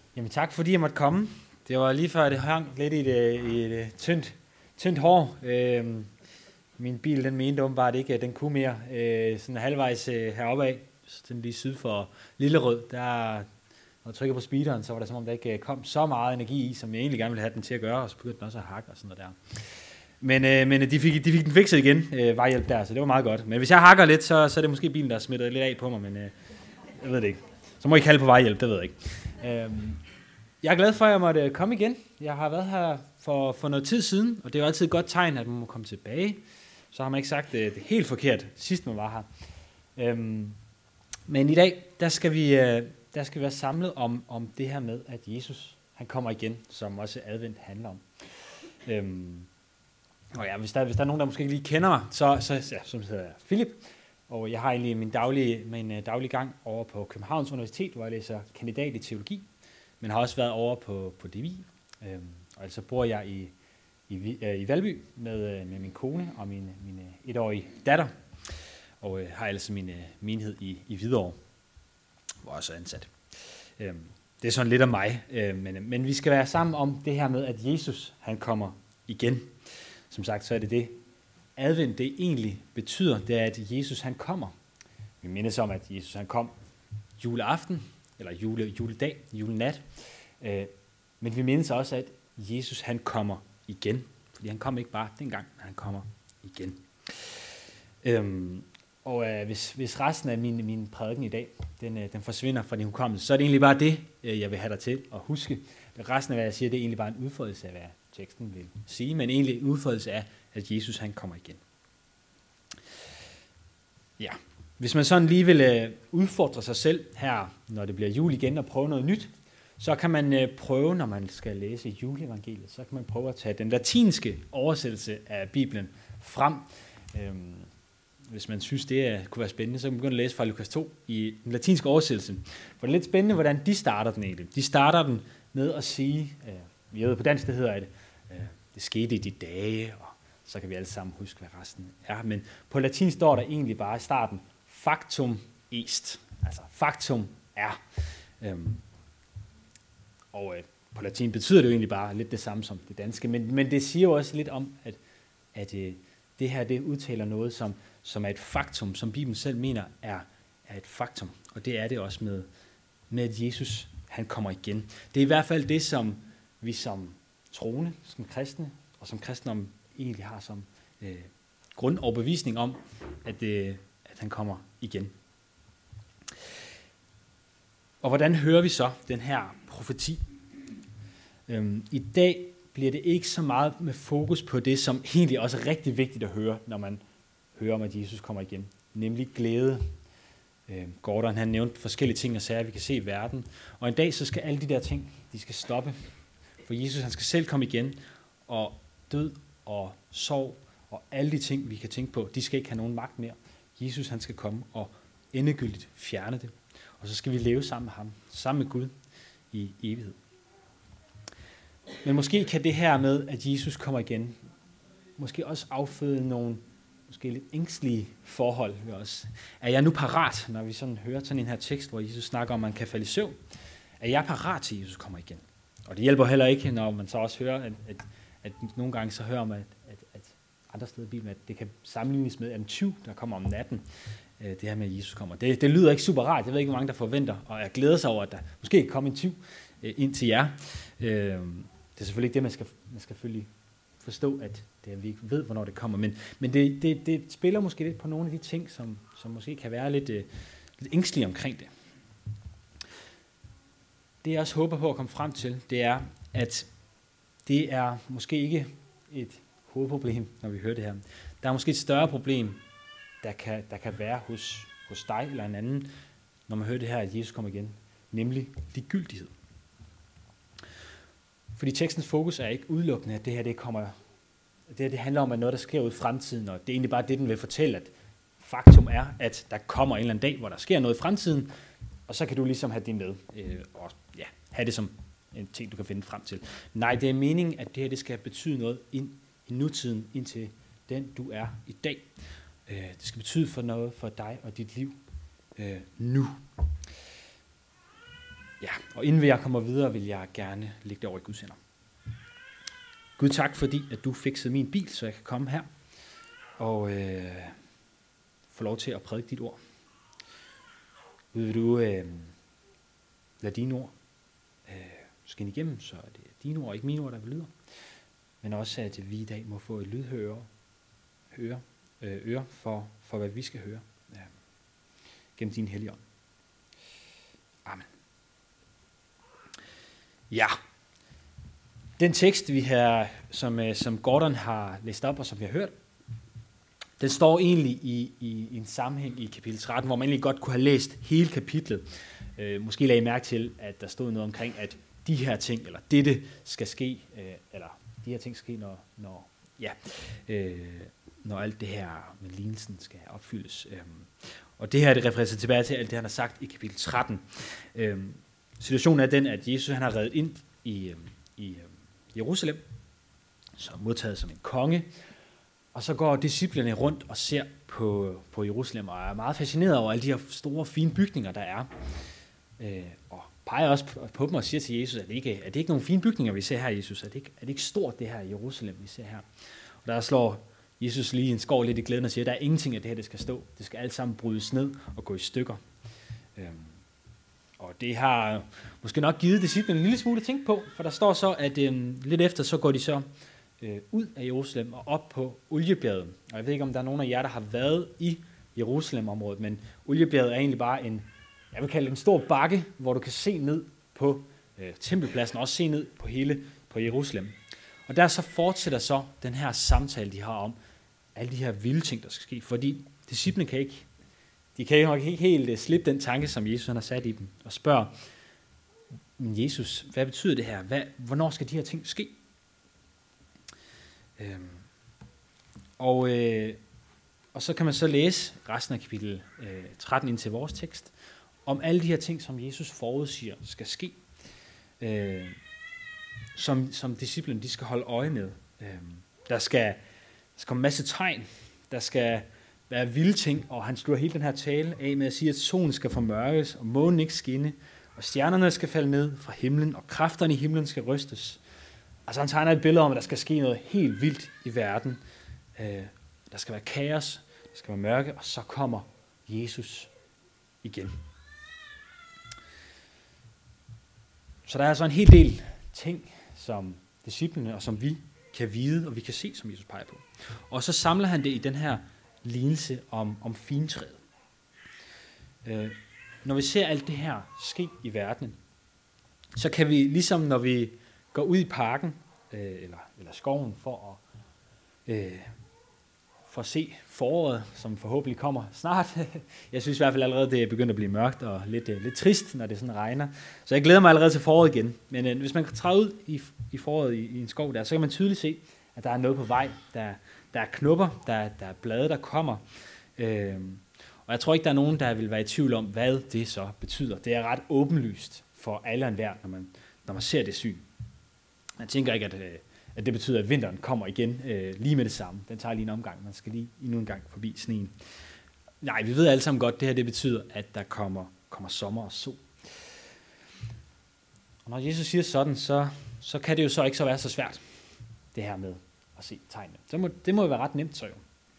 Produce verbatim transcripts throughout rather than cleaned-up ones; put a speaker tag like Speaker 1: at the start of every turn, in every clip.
Speaker 1: Jamen tak fordi jeg måtte komme. Det var lige før, det hang lidt i et, i et tyndt, tyndt hår. Øhm, min bil, den mente åbenbart ikke, at den kunne mere. Øh, sådan halvvejs øh, heroppe af, sådan lige syd for Lillerød, der, når jeg trykker på speederen, så var det som om, der ikke kom så meget energi i, som jeg egentlig gerne ville have den til at gøre, og så begyndte den også at hakke og sådan noget der. Men, øh, men de, fik, de fik den fikset igen, øh, vejhjælp der, så det var meget godt. Men hvis jeg hakker lidt, så, så er det måske bilen, der er smittet lidt af på mig, men øh, jeg ved det ikke. Så må I kalde på vejhjælp, det ved jeg ikke. Øhm, jeg er glad for, at jeg måtte komme igen. Jeg har været her for, for noget tid siden, og det er jo altid et godt tegn, at man må komme tilbage. Så har man ikke sagt det, det helt forkert, sidst man var her. Øhm, men i dag, der skal vi, øh, der skal vi være samlet om, om det her med, at Jesus han kommer igen, som også advent handler om. Øhm, og ja, hvis der, hvis der er nogen, der måske ikke lige kender mig, så, så ja, som hedder jeg Philip, og jeg har egentlig min daglige, min uh, daglige gang over på Københavns Universitet, hvor jeg læser kandidat i teologi, men har også været over på, på D V I, øhm, og altså bor jeg i, i, uh, i Valby med, uh, med min kone og min, min uh, etårige datter, og uh, har altså min uh, menighed i, i Hvidovre, hvor jeg også er ansat. Øhm, det er sådan lidt om mig, øh, men, men vi skal være sammen om det her med, at Jesus han kommer igen. Som sagt, så er det det, advent det egentlig betyder, det er, at Jesus han kommer. Vi mindes om, at Jesus han kom juleaften, eller jule, juledag, julenat. Øh, men vi mindes også, at Jesus han kommer igen. Fordi han kom ikke bare dengang, men han kommer igen. Øhm, og øh, hvis, hvis resten af min, min prædiken i dag, den, øh, den forsvinder fra din hukommelse, så er det egentlig bare det, øh, jeg vil have dig til at huske. Resten af hvad jeg siger, det er egentlig bare en udfoldelse af, hvad teksten vil sige, men egentlig en udfoldelse af, at Jesus han kommer igen. Ja, hvis man sådan lige vil øh, udfordre sig selv her, når det bliver jul igen, og prøve noget nyt, så kan man øh, prøve, når man skal læse juleevangeliet, så kan man prøve at tage den latinske oversættelse af Bibelen frem. Øhm, hvis man synes, det kunne være spændende, så kan man begynde at læse fra Lukas to i den latinske oversættelse. For det er lidt spændende, hvordan de starter den egentlig. De starter den med at sige, øh, vi ved på dansk, det hedder, at øh, det skete i de dage, og så kan vi alle sammen huske, hvad resten er. Men på latin står der egentlig bare i starten, factum est, altså faktum er. Øhm, og øh, på latin betyder det jo egentlig bare lidt det samme som det danske, men, men det siger jo også lidt om, at, at øh, det her det udtaler noget, som, som er et faktum, som Bibelen selv mener er, er et faktum. Og det er det også med, med at Jesus han kommer igen. Det er i hvert fald det, som vi som troende, som kristne, og som kristendom egentlig har som øh, grundoverbevisning om, at, øh, at han kommer igen. Og hvordan hører vi så den her profeti? Øhm, I dag bliver det ikke så meget med fokus på det, som egentlig også er rigtig vigtigt at høre, når man hører om, at Jesus kommer igen, nemlig glæde. Øh, Gordon han nævnte forskellige ting og sager, vi kan se i verden, og en dag så skal alle de der ting, de skal stoppe, for Jesus han skal selv komme igen, og død og sorg og alle de ting, vi kan tænke på, de skal ikke have nogen magt mere. Jesus han skal komme og endegyldigt fjerne det, og så skal vi leve sammen med ham, sammen med Gud i evighed. Men måske kan det her med, at Jesus kommer igen, måske også afføde nogle måske lidt ængstlige forhold ved os. Er jeg nu parat, når vi sådan hører sådan en her tekst, hvor Jesus snakker om, at man kan falde i søvn? Er jeg parat til, at Jesus kommer igen? Og det hjælper heller ikke, når man så også hører, at, at, at nogle gange så hører man, at, at, at andre steder i Bibelen, at det kan sammenlignes med en tyv, der kommer om natten. Det her med, at Jesus kommer. Det, det lyder ikke super rart. Jeg ved ikke, hvor mange der forventer, og jeg glæder sig over, at der måske kommer en tyv ind til jer. Det er selvfølgelig ikke det, man skal, man skal selvfølgelig forstå, at det, vi ikke ved, hvornår det kommer. Men, men det, det, det spiller måske lidt på nogle af de ting, som, som måske kan være lidt, uh, lidt ængstelige omkring det. Det jeg også håber på at komme frem til, det er, at det er måske ikke et hovedproblem, når vi hører det her. Der er måske et større problem, der kan, der kan være hos, hos dig eller en anden, når man hører det her, at Jesus kommer igen, nemlig ligegyldighed. Fordi tekstens fokus er ikke udelukkende, at det her det kommer, det her det handler om, at noget, der sker ud i fremtiden, og det er egentlig bare det, den vil fortælle, at faktum er, at der kommer en eller anden dag, hvor der sker noget i fremtiden, og så kan du ligesom have det med, øh, og ja, have det som en ting, du kan finde frem til. Nej, det er meningen, at det her det skal betyde noget ind i nutiden, indtil den du er i dag. Øh, det skal betyde for noget for dig og dit liv øh, nu. Ja, og inden jeg kommer videre, vil jeg gerne lægge det over i Guds hænder. Gud, tak fordi, at du fikset min bil, så jeg kan komme her og øh, få lov til at prædike dit ord. Gud, vil du øh, lade dine ord øh, skinne igennem, så er det dine ord, ikke mine ord, der vil lyde. Men også, at vi i dag må få et lydhøre høre, øh, øre for, for, hvad vi skal høre ja, gennem din hellige ånd. Amen. Ja, den tekst, vi har, som, som Gordon har læst op, og som vi har hørt, den står egentlig i, i, i en sammenhæng i kapitel tretten, hvor man egentlig godt kunne have læst hele kapitlet. Øh, måske lagde I mærke til, at der stod noget omkring, at de her ting, eller dette skal ske, øh, eller de her ting skal ske, når, når, ja, øh, når alt det her med lignelsen skal opfyldes. Øh, og det her, det refererer sig tilbage til alt det, han har sagt i kapitel tretten. Øh, situationen er den, at Jesus han har reddet ind i, øh, i øh, Jerusalem, som modtaget som en konge, og så går disciplerne rundt og ser på, på Jerusalem, og er meget fascineret over alle de her store, fine bygninger, der er. Øh, og peger også på, på dem og siger til Jesus, at det ikke er det ikke nogle fine bygninger, vi ser her, Jesus? Er det ikke, er det ikke stort, det her Jerusalem, vi ser her? Og der slår Jesus lige en skår lidt i glæden og siger, at der er ingenting af det her, det skal stå. Det skal alt sammen brydes ned og gå i stykker. Øh, og det har måske nok givet disciplene en lille smule at tænke på, for der står så, at øh, lidt efter, så går de så øh, ud af Jerusalem og op på Oliebjerget. Og jeg ved ikke, om der er nogen af jer, der har været i Jerusalem-området, men Oliebjerget er egentlig bare en, jeg vil kalde det en stor bakke, hvor du kan se ned på øh, tempelpladsen, og også se ned på hele på Jerusalem. Og der så fortsætter så den her samtale, de har om alle de her vilde ting, der skal ske, fordi disciplene kan ikke De kan jo ikke helt slippe den tanke, som Jesus han har sat i dem, og spørger, Jesus, hvad betyder det her? Hvad, hvornår skal de her ting ske? Øhm, og, øh, og så kan man så læse resten af kapitel øh, tretten ind til vores tekst, om alle de her ting, som Jesus forudsiger skal ske, øh, som, som disciplene de skal holde øje med. Øh, der, skal, der skal komme en masse tegn, der skal være vilde ting, og han slutter hele den her tale af med at sige, at solen skal formørkes, og månen ikke skinne, og stjernerne skal falde ned fra himlen, og kræfterne i himlen skal rystes. Altså han tegner et billede om, at der skal ske noget helt vildt i verden. Øh, der skal være kaos, der skal være mørke, og så kommer Jesus igen. Så der er altså en hel del ting, som disciplene og som vi kan vide, og vi kan se, som Jesus peger på. Og så samler han det i den her lignelse om, om fintræet. Øh, når vi ser alt det her ske i verdenen, så kan vi, ligesom når vi går ud i parken, øh, eller, eller skoven, for at, øh, for at se foråret, som forhåbentlig kommer snart. Jeg synes i hvert fald allerede, det er begyndt at blive mørkt og lidt, øh, lidt trist, når det sådan regner. Så jeg glæder mig allerede til foråret igen. Men øh, hvis man kan træde ud i, i foråret i, i en skov der, så kan man tydeligt se, at der er noget på vej. Der, der er knopper, der, der er blade, der kommer. Øh, og jeg tror ikke, der er nogen, der vil være i tvivl om, hvad det så betyder. Det er ret åbenlyst for alle og enhver, når man, når man ser det syn. Man tænker ikke, at, at det betyder, at vinteren kommer igen øh, lige med det samme. Den tager lige en omgang. Man skal lige endnu en gang forbi sneen. Nej, vi ved alle sammen godt, at det her det betyder, at der kommer, kommer sommer og sol. Og når Jesus siger sådan, så, så kan det jo så ikke så være så svært, det her med at se tegnene. Så må, det må jo være ret nemt så jo.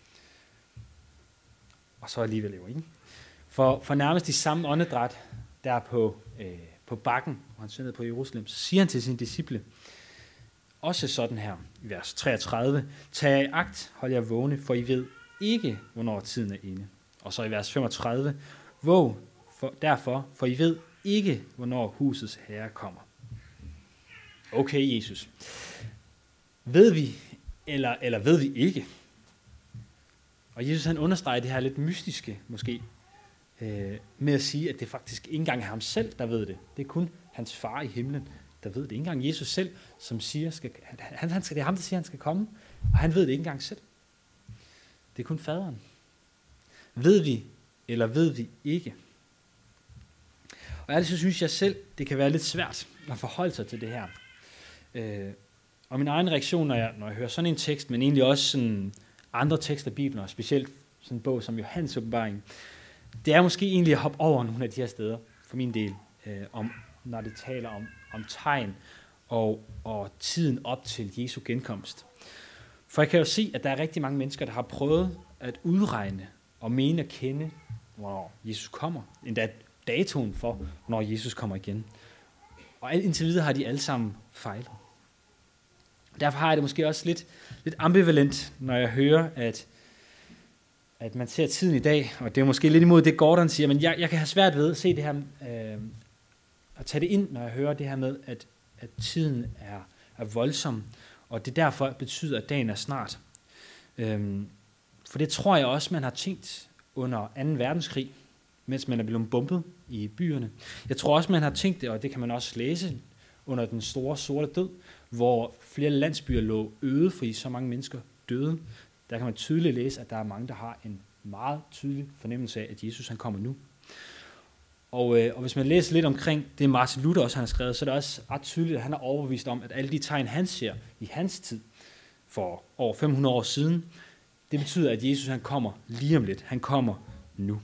Speaker 1: Og så alligevel jo, ikke? For, for nærmest i samme åndedræt, der på, øh, på bakken, hvor han syndede på Jerusalem, så siger han til sine disciple, også sådan her, i vers treogtredive, tag agt, hold jer vågne, for I ved ikke, hvornår tiden er inde. Og så i vers femogtredive, våg for, derfor, for I ved ikke, hvornår husets herre kommer. Okay, Jesus. Ved vi, eller, eller ved vi ikke? Og Jesus han understreger det her lidt mystiske, måske, øh, med at sige, at det faktisk ikke engang er ham selv, der ved det. Det er kun hans far i himlen, der ved det. Ikke engang Jesus selv, som siger, skal, han, han skal, det er ham, der siger, han skal komme, og han ved det ikke engang selv. Det er kun faderen. Ved vi, eller ved vi ikke? Og ærligt så synes jeg selv, det kan være lidt svært at forholde sig til det her. Øh, og min egen reaktion, når jeg, når jeg hører sådan en tekst, men egentlig også sådan andre tekster af Bibelen, og specielt sådan en bog som Johannes Åbenbaring, det er måske egentlig at hoppe over nogle af de her steder, for min del, øh, om, når det taler om, om tegn og, og tiden op til Jesu genkomst. For jeg kan jo se, at der er rigtig mange mennesker, der har prøvet at udregne og mene at kende, hvornår Jesus kommer. Endda datoen for, hvornår Jesus kommer igen. Og indtil videre har de alle sammen fejlet. Derfor har jeg det måske også lidt, lidt ambivalent, når jeg hører, at, at man ser tiden i dag, og det er måske lidt imod det, Gordon siger, men jeg, jeg kan have svært ved at se det her, øh, at tage det ind, når jeg hører det her med, at, at tiden er, er voldsom, og det derfor betyder, at dagen er snart. Øhm, for det tror jeg også, man har tænkt under anden verdenskrig, mens man er blevet bombet i byerne. Jeg tror også, man har tænkt det, og det kan man også læse under den store sorte død, hvor flere landsbyer lå øde, fordi så mange mennesker døde. Der kan man tydeligt læse, at der er mange, der har en meget tydelig fornemmelse af, at Jesus han kommer nu. Og, øh, og hvis man læser lidt omkring det, Martin Luther også har skrevet, så er det også ret tydeligt, at han er overbevist om, at alle de tegn, han ser i hans tid, for over fem hundrede år siden, det betyder, at Jesus han kommer lige om lidt. Han kommer nu.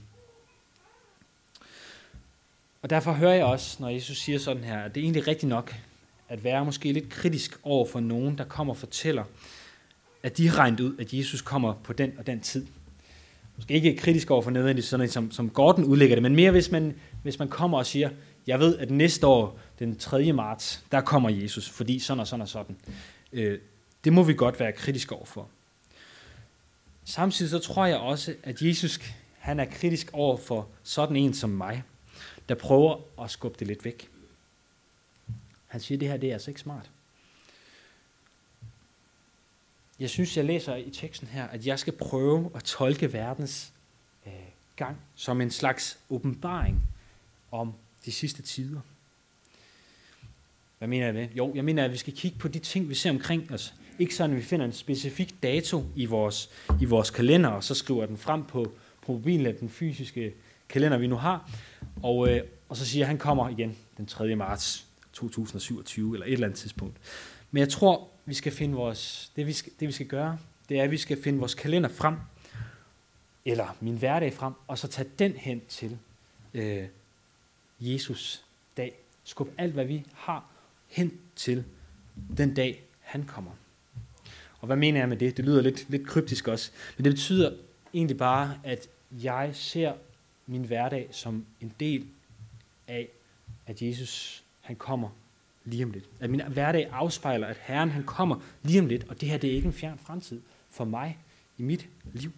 Speaker 1: Og derfor hører jeg også, når Jesus siger sådan her, at det er egentlig rigtigt nok at være måske lidt kritisk over for nogen, der kommer og fortæller, at de har regnet ud, at Jesus kommer på den og den tid. Måske ikke kritisk over for nødvendigt, sådan som, som Gordon udlægger det, men mere hvis man, hvis man kommer og siger, jeg ved, at næste år, den tredje marts, der kommer Jesus, fordi sådan og sådan og sådan. Øh, det må vi godt være kritiske over for. Samtidig så tror jeg også, at Jesus han er kritisk over for sådan en som mig, der prøver at skubbe det lidt væk. Han siger, at det her det er altså ikke smart. Jeg synes, jeg læser i teksten her, at jeg skal prøve at tolke verdens øh, gang som en slags åbenbaring om de sidste tider. Hvad mener jeg med? Jo, jeg mener, at vi skal kigge på de ting, vi ser omkring os. Ikke sådan, at vi finder en specifik dato i vores, i vores kalender, og så skriver den frem på, på mobilen af den fysiske kalender, vi nu har. Og, øh, og så siger, at han kommer igen den tredje marts to tusind og syvogtyve, eller et eller andet tidspunkt. Men jeg tror, vi skal finde vores, det, vi skal, det vi skal gøre, det er, at vi skal finde vores kalender frem, eller min hverdag frem, og så tage den hen til øh, Jesus dag. Skub alt, hvad vi har, hen til den dag, han kommer. Og hvad mener jeg med det? Det lyder lidt, lidt kryptisk også, men det betyder egentlig bare, at jeg ser min hverdag som en del af, at Jesus han kommer lige om lidt. At min hverdag afspejler, at Herren han kommer lige om lidt, og det her det er ikke en fjern fremtid for mig i mit liv.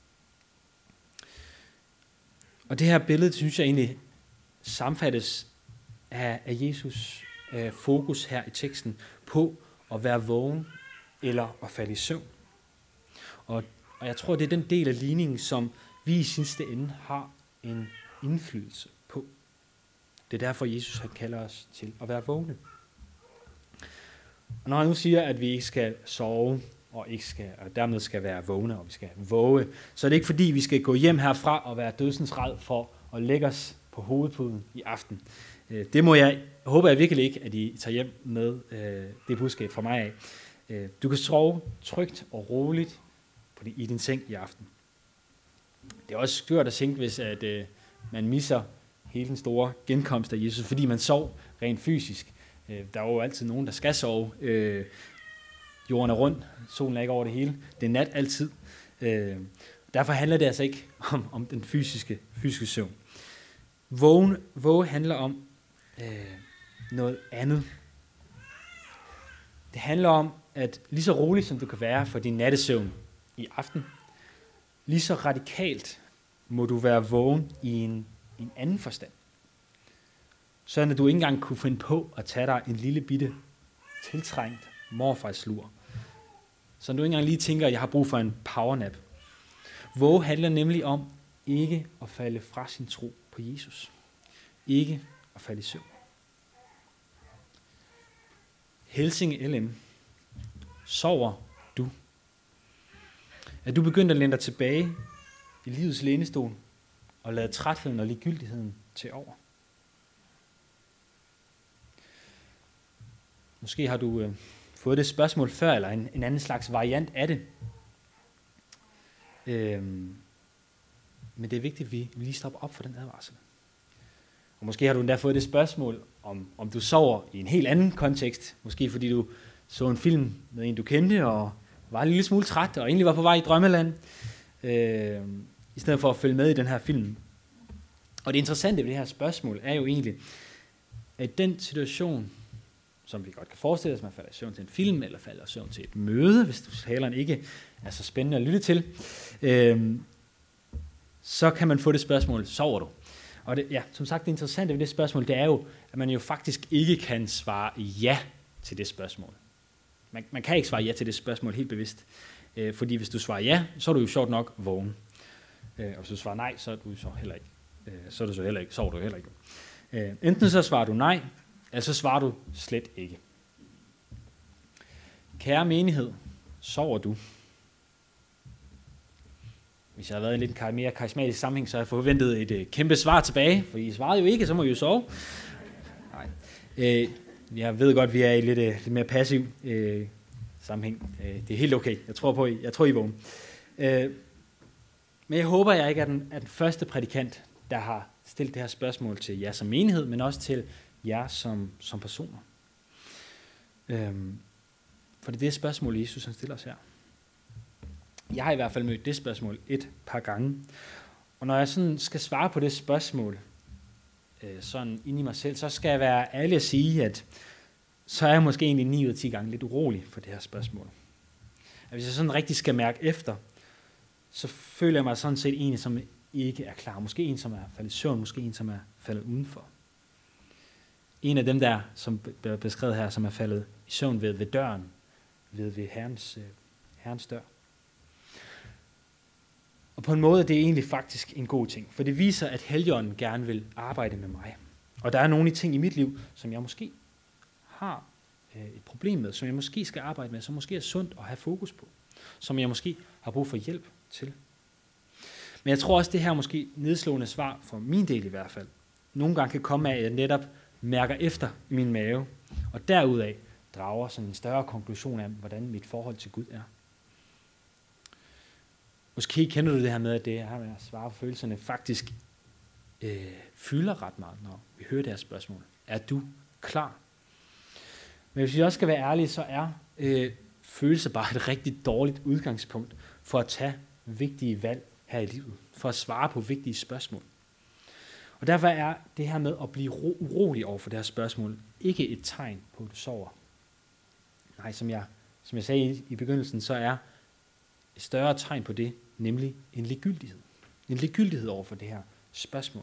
Speaker 1: Og det her billede, synes jeg egentlig samfattes af, af Jesus øh, fokus her i teksten på at være vågen eller at falde i søvn. Og, og jeg tror, det er den del af ligningen, som vi i sidste ende har en indflydelse på. Det er derfor, Jesus han kalder os til at være vågne. Og når han nu siger, at vi ikke skal sove, og, ikke skal, og dermed skal være vågne, og vi skal våge, så er det ikke fordi, vi skal gå hjem herfra og være dødsensræd for at lægge os på hovedpuden i aften. Det må jeg, håber jeg virkelig ikke, at I tager hjem med det budskab fra mig af. Du kan sove trygt og roligt på det, i din seng i aften. Det er også skørt at tænke, hvis at, øh, man misser hele den store genkomst af Jesus, fordi man sov rent fysisk. Øh, der er jo altid nogen, der skal sove. Øh, jorden er rund, solen er ikke over det hele. Det er nat altid. Øh, derfor handler det altså ikke om, om den fysiske, fysiske søvn. Vågen, våge handler om øh, noget andet. Det handler om, at lige så roligt som du kan være for din nattesøvn i aften, lige så radikalt må du være vågen i en, i en anden forstand. Sådan at du ikke engang kunne finde på at tage dig en lille bitte tiltrængt morfarslur. Så du ikke engang lige tænker, at jeg har brug for en powernap. Våge handler nemlig om ikke at falde fra sin tro på Jesus. Ikke at falde i søvn. Helsinge L M. Sover du? Er du begyndt at læne dig tilbage i livets lænestol og lade trætheden og ligegyldigheden til over? Måske har du øh, fået det spørgsmål før, eller en, en anden slags variant af det. Øhm, men det er vigtigt, at vi lige stopper op for den advarsel. Og måske har du endda fået det spørgsmål, om, om du sover i en helt anden kontekst. Måske fordi du så en film med en, du kendte, og var en lille smule træt, og egentlig var på vej i drømmeland, øh, i stedet for at følge med i den her film. Og det interessante ved det her spørgsmål er jo egentlig, at den situation, som vi godt kan forestille os, man falder i søvn til en film, eller falder i søvn til et møde, hvis du taleren ikke er så spændende at lytte til, øh, så kan man få det spørgsmål, sover du? Og det, ja, som sagt, det interessante ved det spørgsmål, det er jo, at man jo faktisk ikke kan svare ja til det spørgsmål. Man, man kan ikke svare ja til det spørgsmål helt bevidst, øh, fordi hvis du svarer ja, så er du jo sjovt nok vågen. Øh, og hvis du svarer nej, så er du så heller ikke. Øh, så er du så heller ikke, sover du heller ikke. Øh, enten så svarer du nej, eller så svarer du slet ikke. Kære menighed, sover du? Hvis jeg har været i en lidt mere karismatisk sammenhæng, så har jeg forventet et øh, kæmpe svar tilbage, for I svarede jo ikke, så må I jo sove. Nej. Øh, jeg ved godt, at vi er i lidt, øh, lidt mere passiv øh, sammenhæng. Øh, det er helt okay. Jeg tror på, I, jeg tror, I er vågen. Øh, men jeg håber, jeg ikke er den, er den første prædikant, der har stillet det her spørgsmål til jer som menighed, men også til jer som, som personer. Øh, for det er det spørgsmål, Jesus han stiller os her. Jeg har i hvert fald mødt det spørgsmål et par gange. Og når jeg sådan skal svare på det spørgsmål, øh, sådan inde i mig selv, så skal jeg være ærlig at sige, at så er jeg måske egentlig ni ud af ti gange lidt urolig for det her spørgsmål. At hvis jeg sådan rigtig skal mærke efter, så føler jeg mig sådan set en, som ikke er klar. Måske en, som er faldet i søvn, måske en, som er faldet udenfor. En af dem der, som bliver beskrevet her, som er faldet i søvn ved, ved døren, ved, ved herrens, øh, herrens dør. Og på en måde er det egentlig faktisk en god ting, for det viser, at Helligånden gerne vil arbejde med mig. Og der er nogle ting i mit liv, som jeg måske har øh, et problem med, som jeg måske skal arbejde med, som måske er sundt at have fokus på, som jeg måske har brug for hjælp til. Men jeg tror også, det her måske nedslående svar, for min del i hvert fald, nogle gange kan komme af, at jeg netop mærker efter i min mave, og derudaf drager sådan en større konklusion af, hvordan mit forhold til Gud er. Måske kender du det her med, at det her med at svare på følelserne faktisk øh, fylder ret meget, når vi hører det her spørgsmål. Er du klar? Men hvis vi også skal være ærlige, så er øh, følelser bare et rigtig dårligt udgangspunkt for at tage vigtige valg her i livet, for at svare på vigtige spørgsmål. Og derfor er det her med at blive ro- urolig over for det her spørgsmål ikke et tegn på, at du sover. Nej, som jeg, som jeg sagde i, i begyndelsen, så er et større tegn på det, nemlig en ligegyldighed. En ligegyldighed over for det her spørgsmål.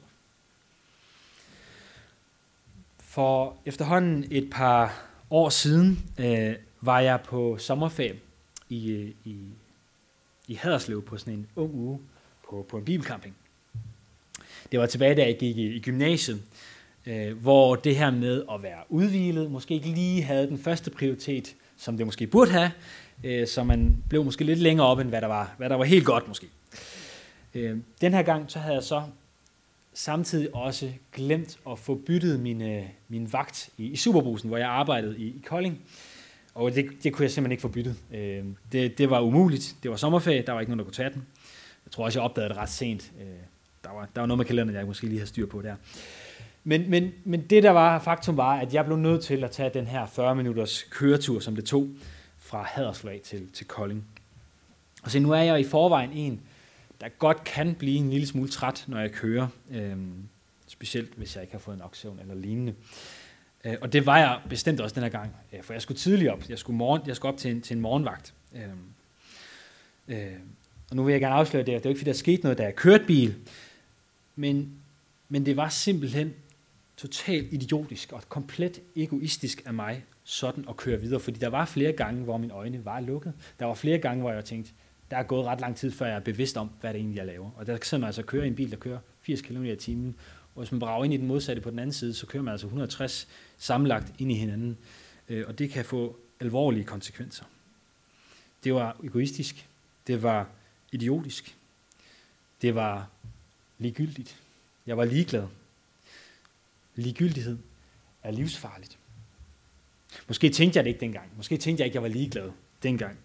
Speaker 1: For efterhånden et par år siden øh, var jeg på sommerferie i, i, i Haderslev på sådan en ung uge på, på en bibelcamping. Det var tilbage, da jeg gik i, i gymnasiet, øh, hvor det her med at være udhvilet måske ikke lige havde den første prioritet, som det måske burde have, øh, så man blev måske lidt længere op, end hvad der var, hvad der var helt godt måske. Øh, den her gang så havde jeg så samtidig også glemt at få byttet min, øh, min vagt i, i Superbrusen, hvor jeg arbejdede i, i Kolding. Og det, det kunne jeg simpelthen ikke få byttet. Øh, det, det var umuligt. Det var sommerferie, der var ikke nogen, der kunne tage den. Jeg tror også, jeg opdagede det ret sent. Øh, der, var, der var noget med kalenderen, jeg måske lige havde styr på der. Men, men, men det der var faktum var, at jeg blev nødt til at tage den her fyrre minutters køretur, som det tog fra Haderslev til, til Kolding. Og så nu er jeg i forvejen en, der godt kan blive en lille smule træt, når jeg kører. Øhm, specielt hvis jeg ikke har fået nok søvn eller lignende. Øh, og det var jeg bestemt også den her gang, øh, for jeg skulle tidligt op. Jeg skulle, morgen, jeg skulle op til en, til en morgenvagt. Øhm, øh, og nu vil jeg gerne afsløre det, det er jo ikke fordi der skete noget, da jeg kørte bil, men, men det var simpelthen totalt idiotisk og komplet egoistisk af mig, sådan at køre videre, fordi der var flere gange, hvor mine øjne var lukket. Der var flere gange, hvor jeg tænkte, der er gået ret lang tid, før jeg er bevidst om, hvad det egentlig jeg laver. Og der kan man altså køre i en bil, der kører firs kilometer i timen, og hvis man brager ind i den modsatte på den anden side, så kører man altså et hundrede og tres sammenlagt ind i hinanden, og det kan få alvorlige konsekvenser. Det var egoistisk, det var idiotisk, det var ligegyldigt, jeg var ligeglad. Ligegyldighed er livsfarligt. Måske tænkte jeg det ikke dengang. Måske tænkte jeg ikke, at jeg var ligeglad dengang.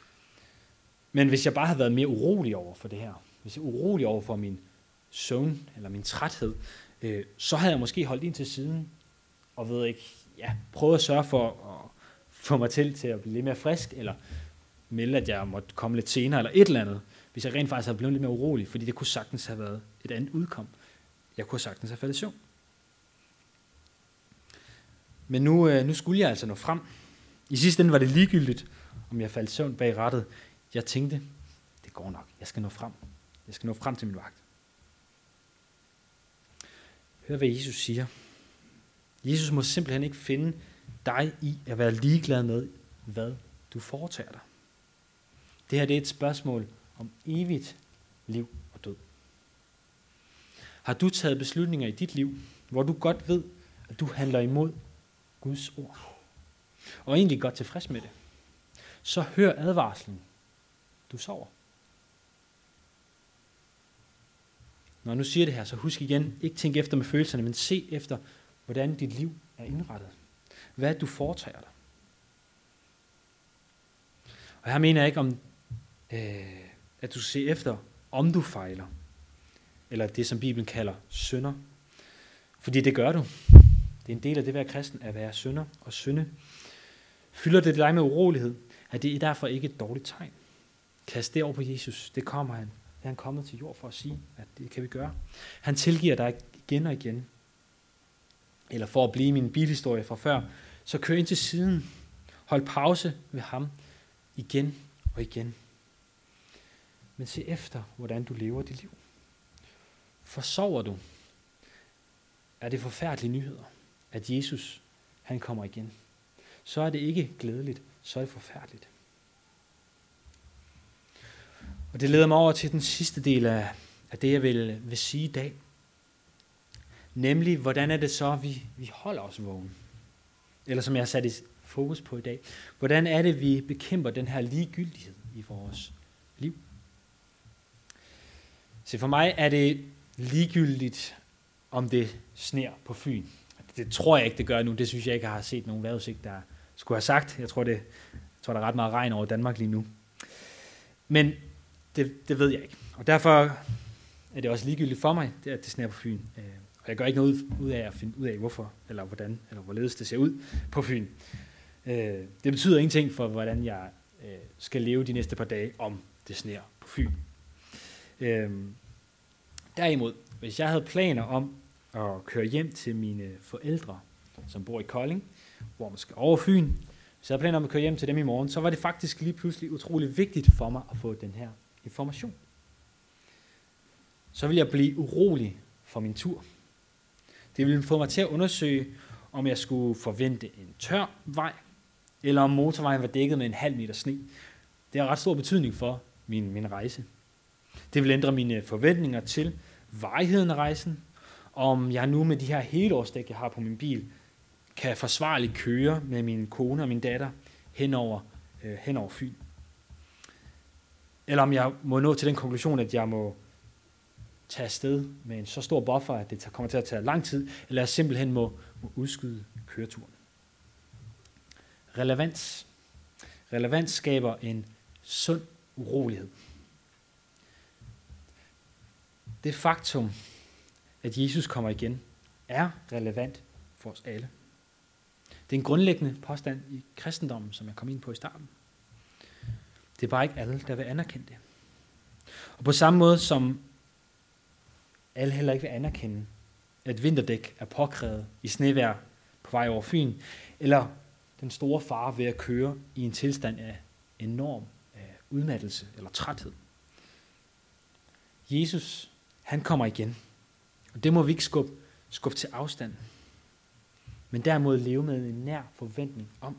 Speaker 1: Men hvis jeg bare havde været mere urolig over for det her, hvis jeg er urolig over for min søvn eller min træthed, øh, så havde jeg måske holdt ind til siden, og ved ikke, ja, prøvet at sørge for at få mig til, til at blive lidt mere frisk, eller melde, at jeg måtte komme lidt senere, eller et eller andet, hvis jeg rent faktisk havde blevet lidt mere urolig, fordi det kunne sagtens have været et andet udkom. Jeg kunne sagtens have faldet i søvn. Men nu, øh, nu skulle jeg altså nå frem. I sidste ende var det ligegyldigt, om jeg faldt i søvn bag rattet. Jeg tænkte, det går nok, jeg skal nå frem. Jeg skal nå frem til min vagt. Hør, hvad Jesus siger. Jesus må simpelthen ikke finde dig i at være ligeglad med, hvad du foretager dig. Det her det er et spørgsmål om evigt liv og død. Har du taget beslutninger i dit liv, hvor du godt ved, at du handler imod Guds ord, og egentlig godt tilfreds med det, så hør advarslen. Du sover. Når jeg nu siger det her, så husk igen, ikke tænk efter med følelserne, men se efter, hvordan dit liv er indrettet. Hvad du foretager dig. Og her mener jeg ikke om, øh, at du ser efter, om du fejler, eller det, som Bibelen kalder synder. Fordi det gør du. Det er en del af det at være kristen, at være synder og synde. Fylder det dig med urolighed, er det derfor ikke et dårligt tegn. Kast det over på Jesus. Det kommer han. Det er han kommet til jord for at sige, at det kan vi gøre. Han tilgiver dig igen og igen. Eller for at blive min bilhistorie fra før, så kør ind til siden. Hold pause ved ham igen og igen. Men se efter, hvordan du lever dit liv. Forsover du, er det forfærdelige nyheder, at Jesus, han kommer igen. Så er det ikke glædeligt, så er det forfærdeligt. Og det leder mig over til den sidste del af, af det, jeg vil, vil sige i dag. Nemlig, hvordan er det så, vi, vi holder os vågen? Eller som jeg har sat i fokus på i dag. Hvordan er det, vi bekæmper den her ligegyldighed i vores liv? Så for mig er det ligegyldigt, om det sner på Fyn. Det tror jeg ikke, det gør nu. Det synes jeg ikke, jeg har set nogen vejrudsigt, der skulle have sagt. Jeg tror, det, jeg tror der er ret meget regn over Danmark lige nu. Men det, det ved jeg ikke. Og derfor er det også ligegyldigt for mig, det, at det sner på Fyn. Og jeg gør ikke noget ud af at finde ud af, hvorfor, eller hvordan, eller hvorledes det ser ud på Fyn. Det betyder ingenting for, hvordan jeg skal leve de næste par dage, om det sner på Fyn. Derimod, hvis jeg havde planer om at køre hjem til mine forældre, som bor i Kolding, hvor man skal over Fyn, hvis jeg havde planer om at køre hjem til dem i morgen, så var det faktisk lige pludselig utrolig vigtigt for mig at få den her information. Så ville jeg blive urolig for min tur. Det ville få mig til at undersøge, om jeg skulle forvente en tør vej, eller om motorvejen var dækket med en halv meter sne. Det har ret stor betydning for min, min rejse. Det vil ændre mine forventninger til varigheden af rejsen, om jeg nu med de her helårsdæk, jeg har på min bil, kan forsvarligt køre med min kone og min datter henover, øh, henover Fyn. Eller om jeg må nå til den konklusion, at jeg må tage afsted med en så stor buffer, at det kommer til at tage lang tid, eller jeg simpelthen må, må udskyde køreturen. Relevans. Relevans skaber en sund urolighed. Det faktum, at Jesus kommer igen, er relevant for os alle. Det er en grundlæggende påstand i kristendommen, som jeg kom ind på i starten. Det er bare ikke alle, der vil anerkende det. Og på samme måde som alle heller ikke vil anerkende, at vinterdæk er påkrævet i snevejr på vej over Fyn, eller den store fare ved at køre i en tilstand af enorm af udmattelse eller træthed. Jesus, han kommer igen. Og det må vi ikke skubbe, skubbe til afstand, men derimod leve med en nær forventning om.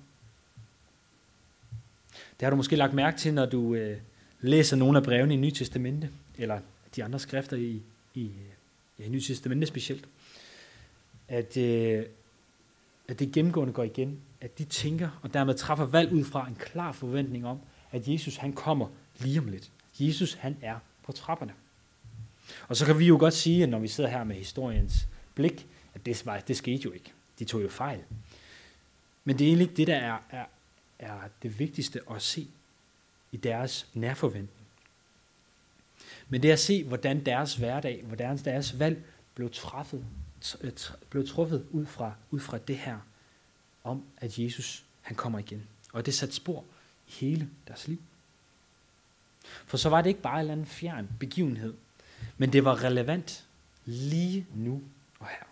Speaker 1: Det har du måske lagt mærke til, når du øh, læser nogle af brevene i Nye Testamente, eller de andre skrifter i, i, ja, i Nye Testamente specielt, at, øh, at det gennemgående går igen, at de tænker og dermed træffer valg ud fra en klar forventning om, at Jesus han kommer lige om lidt. Jesus han er på trapperne. Og så kan vi jo godt sige, at når vi sidder her med historiens blik, at det, det skete jo ikke. De tog jo fejl. Men det er egentlig ikke det, der er, er, er det vigtigste at se i deres nærforventning. Men det er at se, hvordan deres hverdag, hvordan deres valg blev træffet, blev truffet ud fra, ud fra det her, om at Jesus han kommer igen. Og det satte spor i hele deres liv. For så var det ikke bare en eller anden fjern begivenhed, men det var relevant lige nu og her.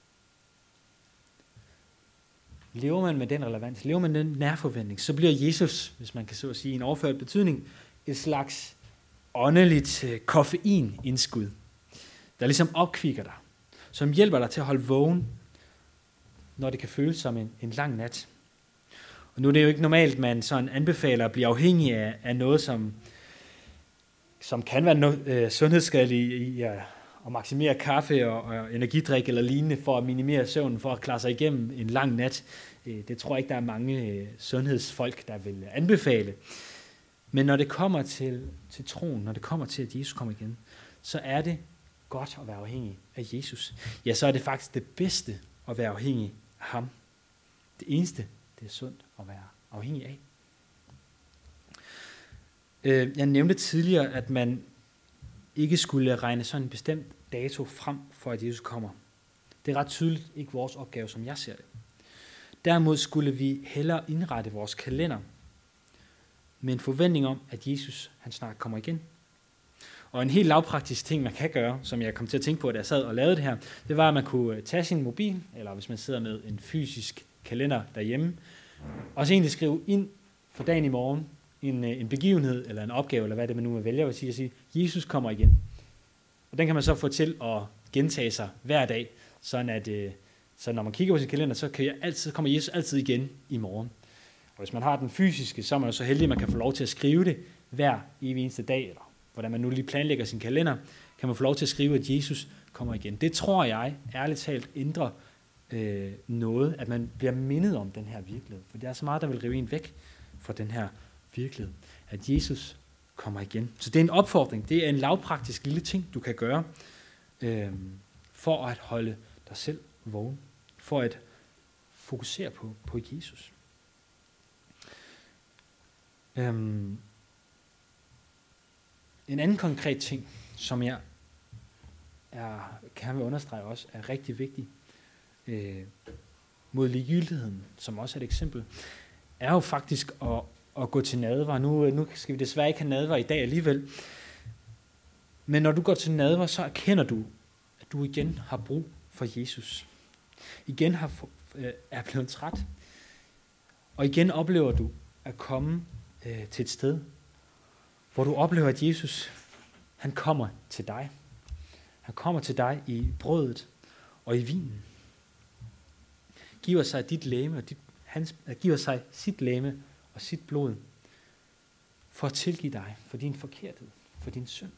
Speaker 1: Lever man med den relevans, lever man med den nærforventning, så bliver Jesus, hvis man kan så at sige, en overført betydning, et slags åndeligt koffeinindskud, der ligesom opkvikker dig, som hjælper dig til at holde vågen, når det kan føles som en, en lang nat. Og nu er det jo ikke normalt, man sådan anbefaler at blive afhængig af, af noget, som, som kan være no, øh, sundhedsskadeligt i at, at maksimere kaffe og, og energidrik eller lignende for at minimere søvnen, for at klare sig igennem en lang nat. Øh, det tror jeg ikke, der er mange øh, sundhedsfolk, der vil anbefale. Men når det kommer til, til troen, når det kommer til, at Jesus kommer igen, så er det godt at være afhængig af Jesus. Ja, så er det faktisk det bedste at være afhængig af ham. Det eneste, det er sundt at være afhængig af. Jeg nævnte tidligere, at man ikke skulle regne sådan en bestemt dato frem, for at Jesus kommer. Det er ret tydeligt ikke vores opgave, som jeg ser det. Derimod skulle vi hellere indrette vores kalender med en forventning om, at Jesus han snart kommer igen. Og en helt lavpraktisk ting, man kan gøre, som jeg kom til at tænke på, da jeg sad og lavede det her, det var, at man kunne tage sin mobil, eller hvis man sidder med en fysisk kalender derhjemme, og så egentlig skrive ind for dagen i morgen en, en begivenhed, eller en opgave, eller hvad det man nu vil vælge, og sige, at sige, Jesus kommer igen. Og den kan man så få til at gentage sig hver dag, sådan at så når man kigger på sin kalender, så kan jeg altid, kommer Jesus altid igen i morgen. Og hvis man har den fysiske, så er man jo så heldig, at man kan få lov til at skrive det hver evig eneste dag, eller hvordan man nu lige planlægger sin kalender, kan man få lov til at skrive, at Jesus kommer igen. Det tror jeg, ærligt talt, ændrer øh, noget, at man bliver mindet om den her virkelighed. For der er så meget, der vil rive en væk fra den her virkelighed, at Jesus kommer igen. Så det er en opfordring, det er en lavpraktisk lille ting, du kan gøre, øh, for at holde dig selv vågen, for at fokusere på, på Jesus. Øhm, En anden konkret ting, som jeg er, kan vil understrege også, er rigtig vigtig øh, mod ligegyldigheden, som også er et eksempel, er jo faktisk at, at gå til nadver. Nu, nu skal vi desværre ikke have nadver i dag alligevel, men når du går til nadver, så erkender du, at du igen har brug for Jesus. Igen har, øh, er blevet træt, og igen oplever du at komme øh, til et sted, hvor du oplever, at Jesus, han kommer til dig. Han kommer til dig i brødet og i vinen. Giver sig dit legeme og dit, hans, giver sig sit legeme og sit blod for at tilgive dig for din forkerthed, for din synd.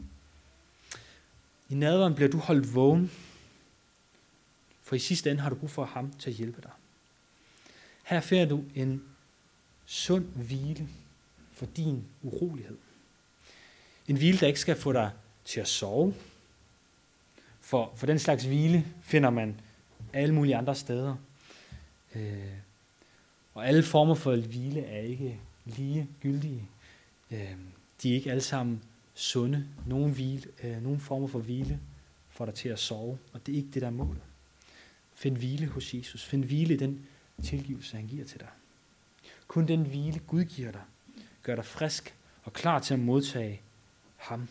Speaker 1: I nadveren bliver du holdt vågen, for i sidste ende har du brug for ham til at hjælpe dig. Her finder du en sund hvile for din urolighed. En hvile, der ikke skal få dig til at sove. For, for den slags hvile finder man alle mulige andre steder. Øh, og alle former for hvile er ikke lige gyldige. Øh, de er ikke alle sammen sunde. Nogle, hvile, øh, nogle former for hvile får dig til at sove, og det er ikke det, der er målet. Find hvile hos Jesus. Find hvile i den tilgivelse, han giver til dig. Kun den hvile, Gud giver dig, gør dig frisk og klar til at modtage ham.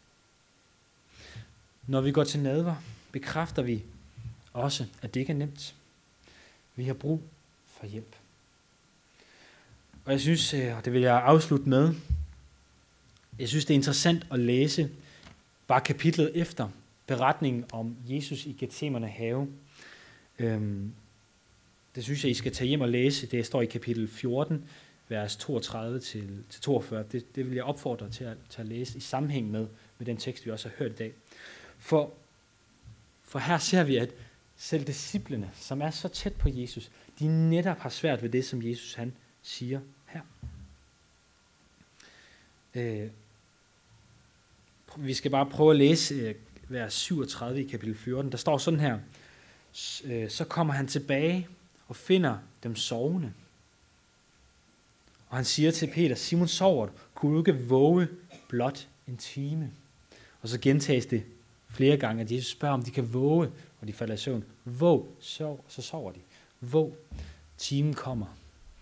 Speaker 1: Når vi går til nadver, bekræfter vi også, at det ikke er nemt. Vi har brug for hjælp. Og jeg synes, og det vil jeg afslutte med, jeg synes, det er interessant at læse bare kapitlet efter beretningen om Jesus i Getsemane have. Øhm, det synes jeg, I skal tage hjem og læse. Det står i kapitel fjorten, vers toogtredive til toogfyrre. Det, det vil jeg opfordre til at, til at læse i sammenhæng med, med den tekst, vi også har hørt i dag. For, for her ser vi, at selv disciplene, som er så tæt på Jesus, de netop har svært ved det, som Jesus han siger her. Øh, vi skal bare prøve at læse øh, vers syvogtredive i kapitel fjorten. Der står sådan her: øh, så kommer han tilbage og finder dem sovende. Og han siger til Peter: Simon, sover du? Kunne du ikke våge blot en time? Og så gentages det flere gange, at Jesus spørger, om de kan våge og de falder i søvn. Våg, sov, så sover de. Våg, timen kommer.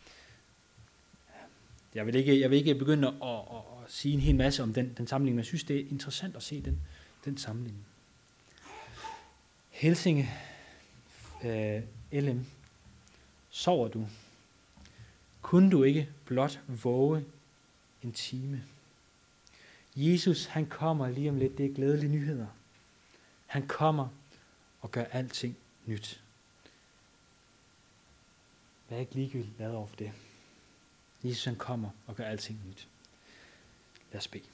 Speaker 1: Jeg vil ikke, jeg vil ikke begynde at, at, at, at sige en hel masse om den, den sammenligning, men jeg synes, det er interessant at se den, den sammenligning. Helsinge, øh, L M, sover du? Kunne du ikke blot våge en time? Jesus, han kommer lige om lidt. Det er glædelige nyheder. Han kommer og gør alting nyt. Vær ikke ligegyldigt lavet over for det. Jesus, han kommer og gør alting nyt. Lad os bede.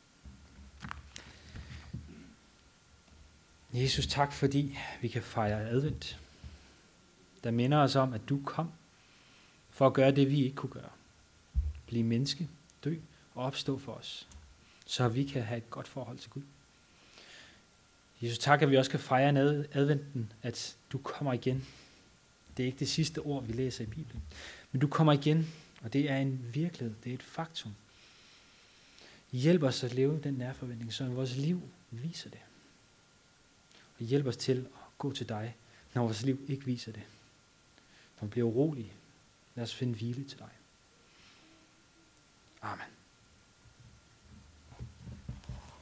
Speaker 1: Jesus, tak fordi vi kan fejre advent, der minder os om, at du kom for at gøre det, vi ikke kunne gøre. Blive menneske, dø og opstå for os, så vi kan have et godt forhold til Gud. Jesus, tak, at vi også kan fejre adventen, at du kommer igen. Det er ikke det sidste ord, vi læser i Bibelen, men du kommer igen, og det er en virkelighed, det er et faktum. Hjælp os at leve den nærforventning, så vores liv viser det. Og hjælp os til at gå til dig, når vores liv ikke viser det. Når vi bliver urolige, lad os finde hvile til dig. Amen.